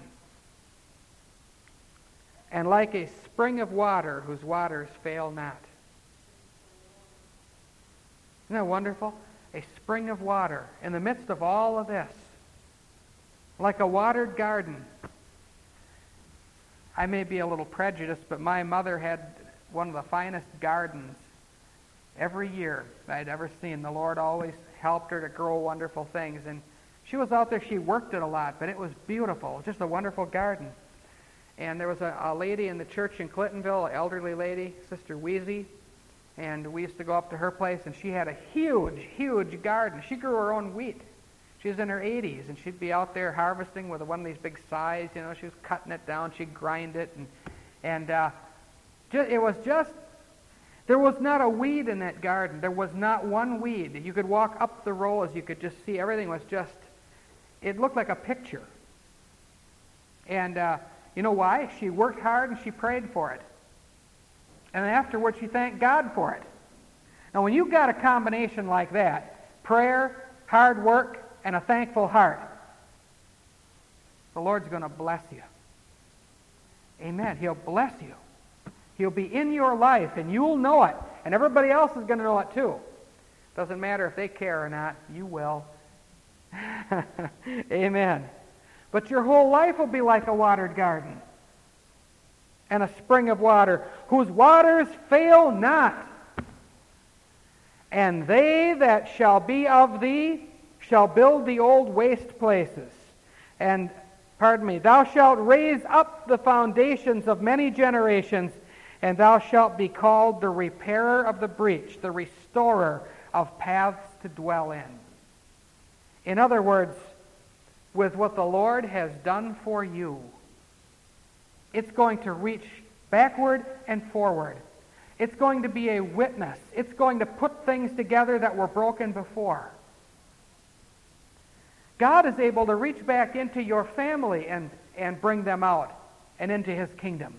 and like a spring of water whose waters fail not. Isn't that wonderful? A spring of water in the midst of all of this. Like a watered garden. I may be a little prejudiced, but my mother had one of the finest gardens every year I'd ever seen. The Lord always helped her to grow wonderful things. And she was out there, she worked it a lot, but it was beautiful. Just a wonderful garden. And there was a, a lady in the church in Clintonville, an elderly lady, Sister Wheezy, and we used to go up to her place, and she had a huge, huge garden. She grew her own wheat. She was in her eighties, and she'd be out there harvesting with one of these big scythes. You know, she was cutting it down. She'd grind it, and and uh, ju- it was just, there was not a weed in that garden. There was not one weed. You could walk up the rows. You could just see everything was just, it looked like a picture. And uh, you know why? She worked hard, and she prayed for it. And afterwards, she thanked God for it. Now, when you've got a combination like that, prayer, hard work, and a thankful heart, the Lord's going to bless you. Amen. He'll bless you. He'll be in your life, and you'll know it. And everybody else is going to know it too. Doesn't matter if they care or not. You will. Amen. But your whole life will be like a watered garden and a spring of water, whose waters fail not. And they that shall be of thee shall build the old waste places. And, pardon me, thou shalt raise up the foundations of many generations, and thou shalt be called the repairer of the breach, the restorer of paths to dwell in. In other words, with what the Lord has done for you, it's going to reach backward and forward. It's going to be a witness. It's going to put things together that were broken before. God is able to reach back into your family and, and bring them out and into His kingdom.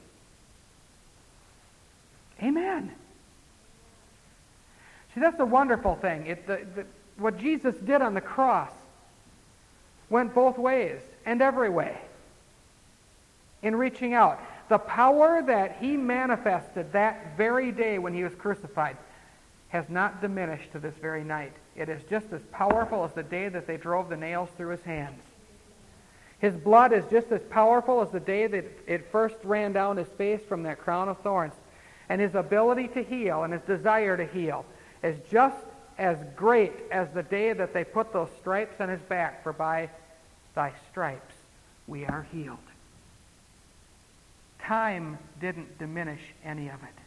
Amen. See, that's a wonderful thing. It, the, the, what Jesus did on the cross went both ways and every way in reaching out. The power that He manifested that very day when He was crucified has not diminished to this very night. It is just as powerful as the day that they drove the nails through His hands. His blood is just as powerful as the day that it first ran down His face from that crown of thorns. And His ability to heal and His desire to heal is just as great as the day that they put those stripes on His back, for by Thy stripes we are healed. Time didn't diminish any of it.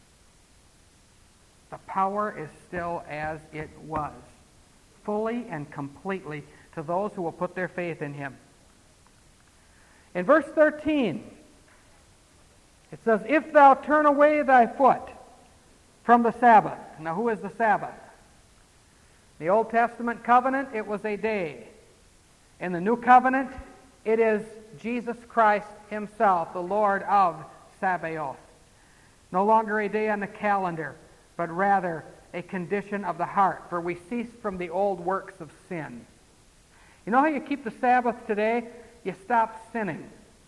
The power is still as it was, fully and completely, to those who will put their faith in Him. In verse thirteen, it says, if thou turn away thy foot from the Sabbath. Now, who is the Sabbath? The Old Testament covenant, it was a day. In the New Covenant, it is Jesus Christ Himself, the Lord of Sabaoth. No longer a day on the calendar, but rather a condition of the heart, for we cease from the old works of sin. You know how you keep the Sabbath today? You stop sinning.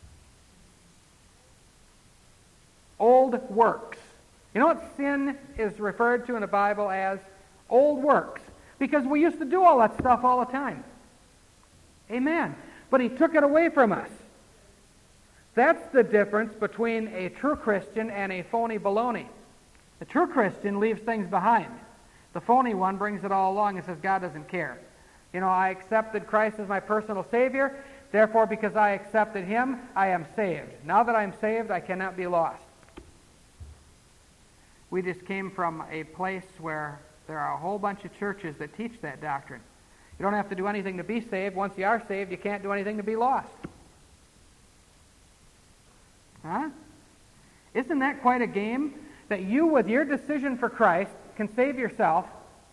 Old works. You know what sin is referred to in the Bible as? Old works. Because we used to do all that stuff all the time. Amen. But He took it away from us. That's the difference between a true Christian and a phony baloney. The true Christian leaves things behind. The phony one brings it all along and says, God doesn't care. You know, I accepted Christ as my personal Savior. Therefore, because I accepted Him, I am saved. Now that I'm saved, I cannot be lost. We just came from a place where there are a whole bunch of churches that teach that doctrine. You don't have to do anything to be saved. Once you are saved, you can't do anything to be lost. Huh? Isn't that quite a game? That you, with your decision for Christ, can save yourself.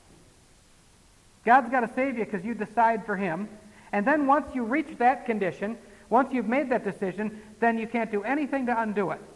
God's got to save you because you decide for Him. And then once you reach that condition, once you've made that decision, then you can't do anything to undo it.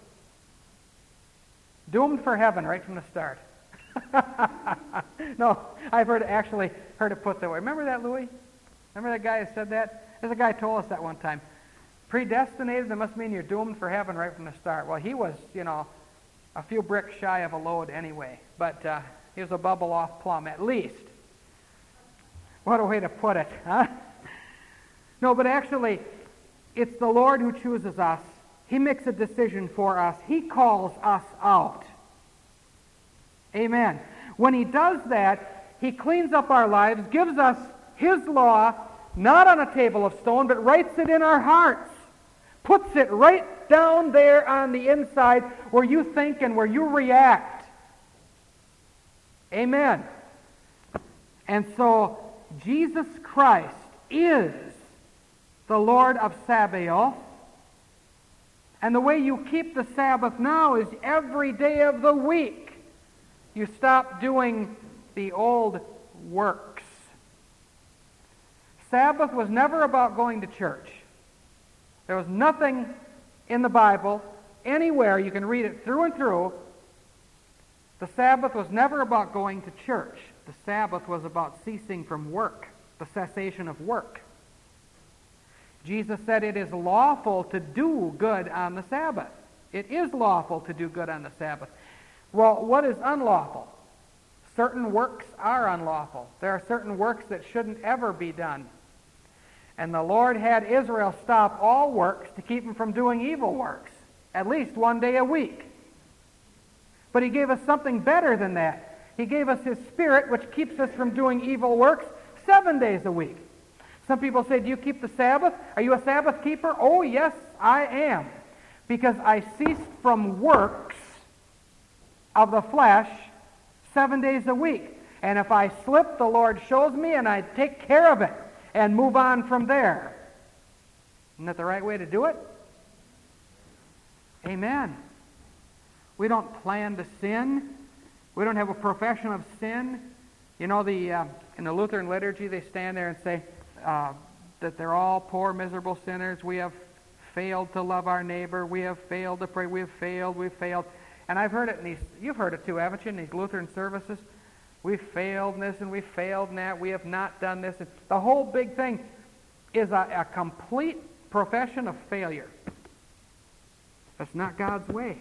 Doomed for heaven right from the start. No, I've heard actually heard it put that way. Remember that, Louis? Remember that guy who said that? There's a guy told us that one time. Predestinated, that must mean you're doomed for heaven right from the start. Well, he was, you know, a few bricks shy of a load anyway. But uh, he was a bubble-off plum, at least. What a way to put it, huh? No, but actually, it's the Lord who chooses us. He makes a decision for us. He calls us out. Amen. When He does that, He cleans up our lives, gives us His law, not on a table of stone, but writes it in our hearts. Puts it right down there on the inside where you think and where you react. Amen. And so, Jesus Christ is the Lord of Sabaoth. And the way you keep the Sabbath now is every day of the week you stop doing the old works. Sabbath was never about going to church. There was nothing in the Bible, anywhere, you can read it through and through. The Sabbath was never about going to church. The Sabbath was about ceasing from work, the cessation of work. Jesus said it is lawful to do good on the Sabbath. It is lawful to do good on the Sabbath. Well, what is unlawful? Certain works are unlawful. There are certain works that shouldn't ever be done. And the Lord had Israel stop all works to keep them from doing evil works, at least one day a week. But He gave us something better than that. He gave us His Spirit, which keeps us from doing evil works seven days a week. Some people say, do you keep the Sabbath? Are you a Sabbath keeper? Oh, yes, I am. Because I ceased from works of the flesh seven days a week. And if I slip, the Lord shows me, and I take care of it and move on from there. Isn't that the right way to do it? Amen. We don't plan to sin. We don't have a profession of sin. You know, the uh, in the Lutheran liturgy, they stand there and say uh, that they're all poor, miserable sinners. We have failed to love our neighbor. We have failed to pray. We have failed. We've failed. And I've heard it in these, you've heard it too, haven't you, in these Lutheran services? We've failed in this and we've failed in that. We have not done this. And the whole big thing is a, a complete profession of failure. That's not God's way.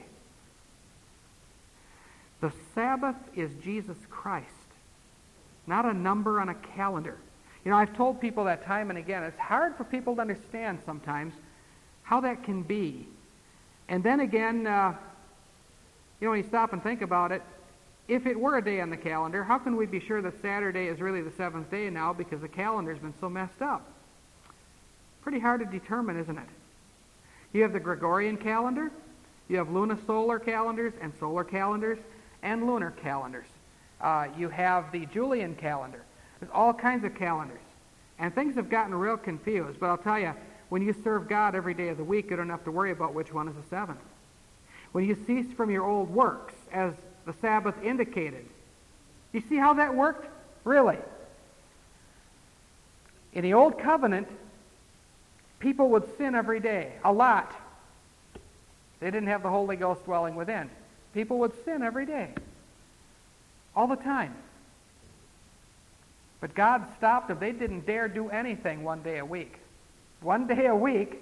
The Sabbath is Jesus Christ, not a number on a calendar. You know, I've told people that time and again. It's hard for people to understand sometimes how that can be. And then again, uh, you know, when you stop and think about it, if it were a day on the calendar, how can we be sure that Saturday is really the seventh day now because the calendar's been so messed up? Pretty hard to determine, isn't it? You have the Gregorian calendar, you have lunisolar calendars and solar calendars and lunar calendars. Uh, you have the Julian calendar. There's all kinds of calendars. And things have gotten real confused. But I'll tell you, when you serve God every day of the week, you don't have to worry about which one is the seventh. When you cease from your old works, as the Sabbath indicated, you see how that worked? Really. In the Old Covenant, people would sin every day, a lot. They didn't have the Holy Ghost dwelling within. People would sin every day, all the time. But God stopped them. They didn't dare do anything one day a week. One day a week,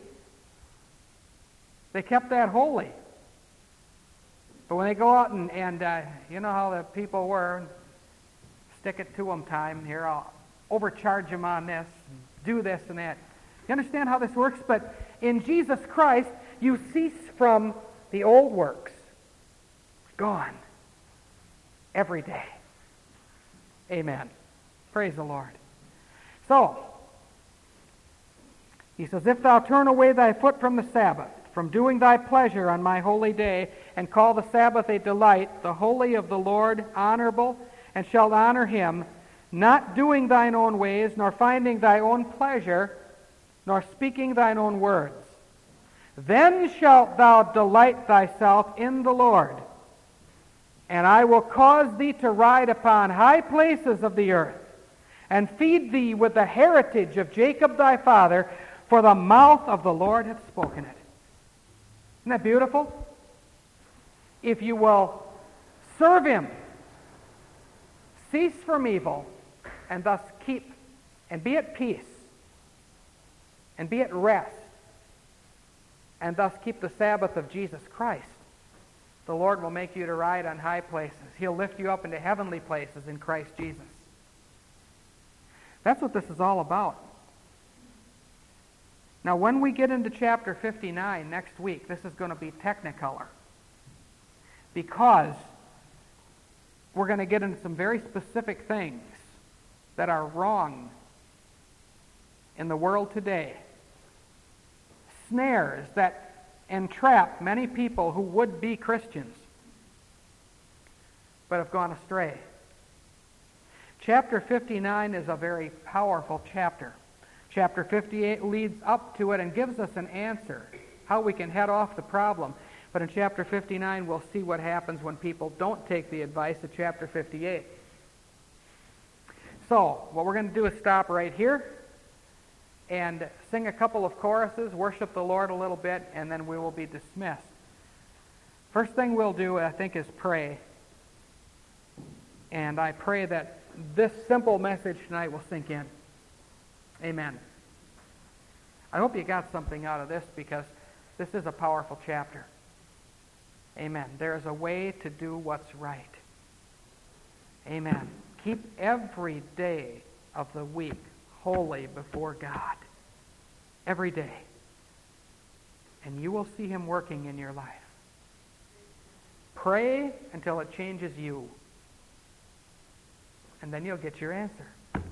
they kept that holy. But when they go out and, and uh, you know how the people were, stick it to them time, here, I'll overcharge them on this, do this and that. You understand how this works? But in Jesus Christ, you cease from the old works. Gone. Every day. Amen. Praise the Lord. So, he says, if thou turn away thy foot from the Sabbath, from doing thy pleasure on my holy day, and call the Sabbath a delight, the holy of the Lord honorable, and shalt honor him, not doing thine own ways, nor finding thy own pleasure, nor speaking thine own words, then shalt thou delight thyself in the Lord, and I will cause thee to ride upon high places of the earth, and feed thee with the heritage of Jacob thy father, for the mouth of the Lord hath spoken it. Isn't that beautiful? If you will serve him, cease from evil, and thus keep and be at peace, and be at rest, and thus keep the Sabbath of Jesus Christ, the Lord will make you to ride on high places. He'll lift you up into heavenly places in Christ Jesus. That's what this is all about. Now, when we get into chapter fifty-nine next week, this is going to be technicolor, because we're going to get into some very specific things that are wrong in the world today. Snares that entrap many people who would be Christians but have gone astray. Chapter fifty-nine is a very powerful chapter. Chapter fifty-eight leads up to it and gives us an answer, how we can head off the problem. But in chapter fifty-nine, we'll see what happens when people don't take the advice of chapter fifty-eight. So, what we're going to do is stop right here and sing a couple of choruses, worship the Lord a little bit, and then we will be dismissed. First thing we'll do, I think, is pray. And I pray that this simple message tonight will sink in. Amen. I hope you got something out of this, because this is a powerful chapter. Amen. There is a way to do what's right. Amen. Keep every day of the week holy before God. Every day. And you will see Him working in your life. Pray until it changes you. And then you'll get your answer.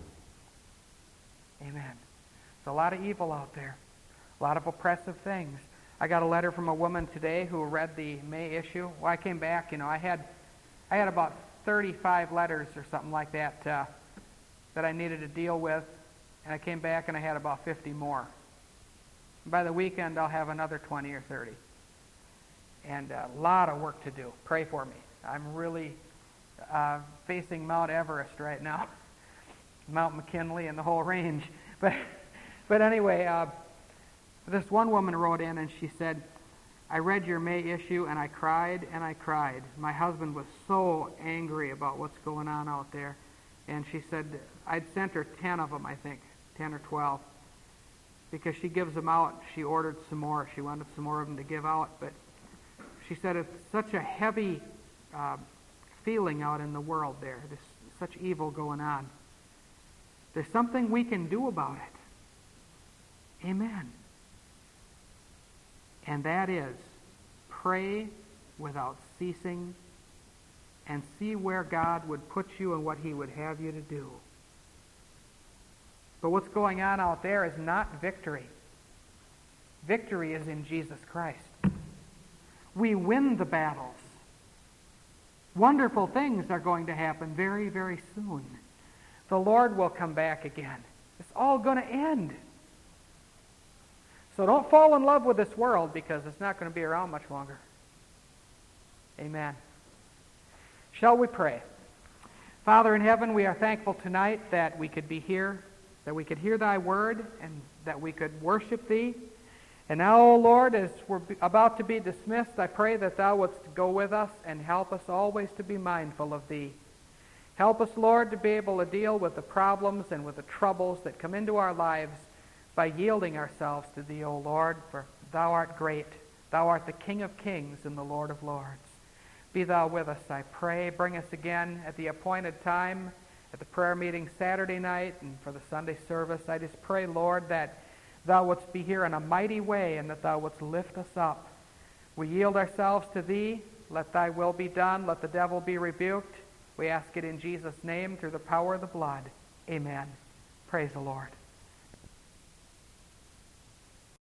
Amen. There's a lot of evil out there. A lot of oppressive things. I got a letter from a woman today who read the May issue. Well, I came back, you know, I had I had about thirty-five letters or something like that uh, that I needed to deal with. And I came back and I had about fifty more. And by the weekend, I'll have another twenty or thirty. And a lot of work to do. Pray for me. I'm really uh, facing Mount Everest right now. Mount McKinley and the whole range. But, but anyway, uh, this one woman wrote in and she said, I read your May issue and I cried and I cried. My husband was so angry about what's going on out there. And she said, I'd sent her ten of them, I think, ten or twelve. Because she gives them out. She ordered some more. She wanted some more of them to give out. But she said it's such a heavy uh, feeling out in the world there. There's such evil going on. There's something we can do about it. Amen. And that is, pray without ceasing and see where God would put you and what He would have you to do. But what's going on out there is not victory. Victory is in Jesus Christ. We win the battles. Wonderful things are going to happen very, very soon. The Lord will come back again. It's all going to end. So don't fall in love with this world, because it's not going to be around much longer. Amen. Shall we pray? Father in heaven, we are thankful tonight that we could be here, that we could hear Thy word, and that we could worship Thee. And now, O Lord, as we're about to be dismissed, I pray that Thou wouldst go with us and help us always to be mindful of Thee. Help us, Lord, to be able to deal with the problems and with the troubles that come into our lives by yielding ourselves to Thee, O Lord, for Thou art great. Thou art the King of kings and the Lord of lords. Be Thou with us, I pray. Bring us again at the appointed time at the prayer meeting Saturday night and for the Sunday service. I just pray, Lord, that Thou wouldst be here in a mighty way and that Thou wouldst lift us up. We yield ourselves to Thee. Let Thy will be done. Let the devil be rebuked. We ask it in Jesus' name through the power of the blood. Amen. Praise the Lord.